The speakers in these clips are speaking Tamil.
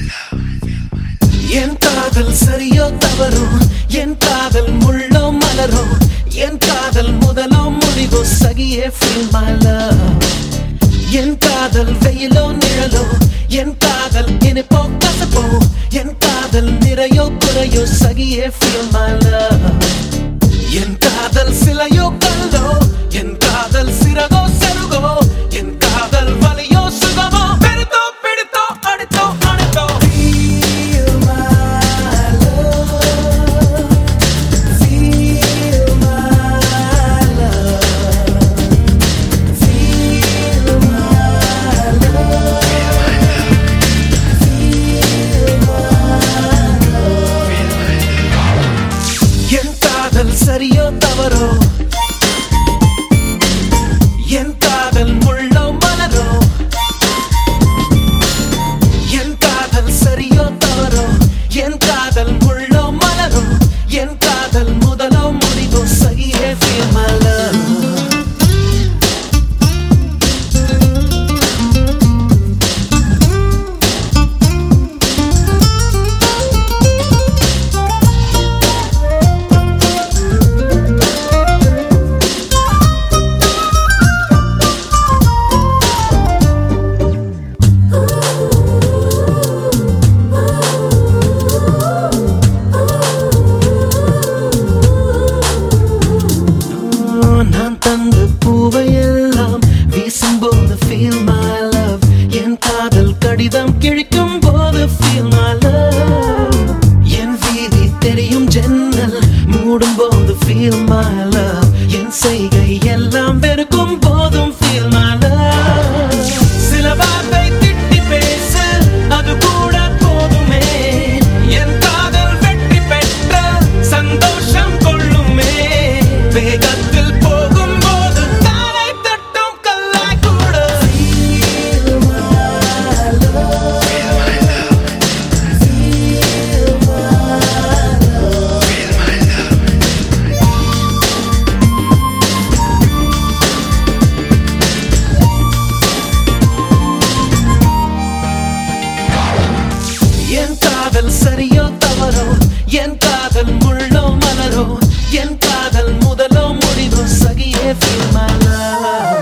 என் காதல் சரியோ தவறோ, என் காதல் முள்ளோ மலரோ, என் காதல் முதலோ முடிவோ, சகியே feel my love. என் காதல் வெயிலோ நிழலோ, என் காதல் இனிப்போ கசப்போ, என் காதல் நிறையோ குறையோ, சகியே feel my love. என் காதல் சிலையோ கல்லோ, என் காதல் சிறகோ செருகோ, என் காதல் வலியோ சுகமோ, பெருத்தோ பிடித்தோ அடித்தோ அணைத்தோ, feel my love, feel my love, feel my love, feel my love. என் காதல் சரியோ தவறோ, என் காதல் முள்ளோ மலரோ, என் காதல் சரியோ தவறோ, என் காதல் முள்ளோ மலரோ, என் காதல் முதலோ முடிவோ, சகியே feel my love. நான் தந்த பூவையெல்லாம் வீசும்போது feel my love. என் காதல் கடிதம் கிழிக்கும் போது feel my love. என் வீதி தெரியும் ஜன்னல் மூடும் போது feel my love. என் செய்கை எல்லாம் வெறுக்கும் போதும் feel my love. சில வார்த்தை திட்டி பேசு, அது கூட போதுமே. என் காதல் வெற்றி பெற்ற சந்தோஷம் கொள்ளுமே. வேகத்தில் போகும்போது தாரை தட்டும் கல்லாய் கூட feel my love, feel my love, feel my love, feel my love. என் காதல் சரியோ தவறோ, என் காதல் முள்ளோ மலரோ, என் காதல் முதலோ முடிவோ, சகியே feel my love.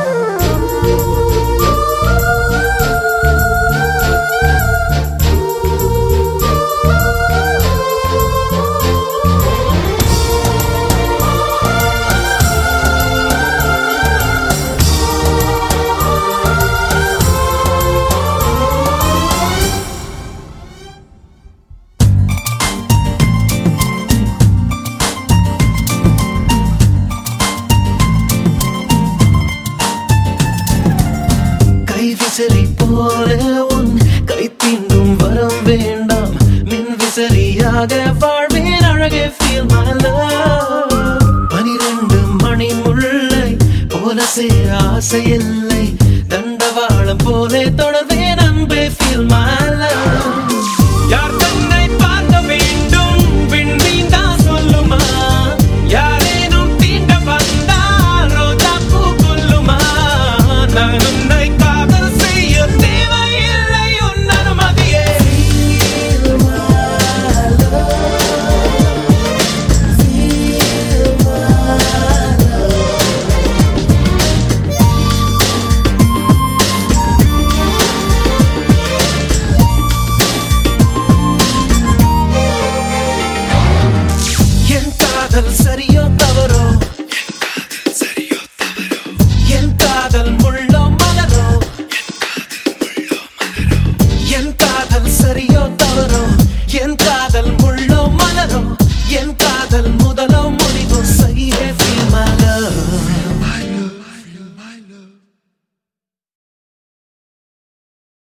விசிறி போல உன் கை தீண்டும் வரம் வேண்டாம். மின் விசிறியாக வாழ்வேன் அழகே feel my love. 12 மணி முல்லை போல சேர ஆசை இல்லை. தண்டவாளம் போலே தொடர்வேன் அன்பே feel my love. யார் தன்னை பார்க்க வேண்டும் விண்மீன் தான் சொல்லுமா? யாரேனும் தீண்ட வந்தால் ரோஜா பூ கொல்லுமா? நான் உன்னை காதல் செய்ய தேவையில்லை உன் அனுமதியே. Feel my love, feel my love. என் காதல் சரியோ தவறோ, என் காதல் முள்ளோ மலரோ, என் காதல் சரியோ